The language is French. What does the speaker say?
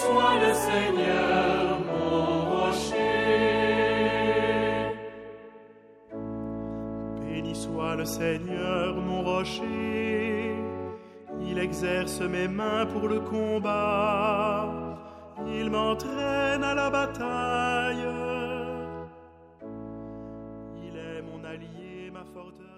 soit le Seigneur, mon rocher. Béni soit le Seigneur, mon rocher. Il exerce mes mains pour le combat. Il m'entraîne à la bataille. Il est mon allié, ma forteresse.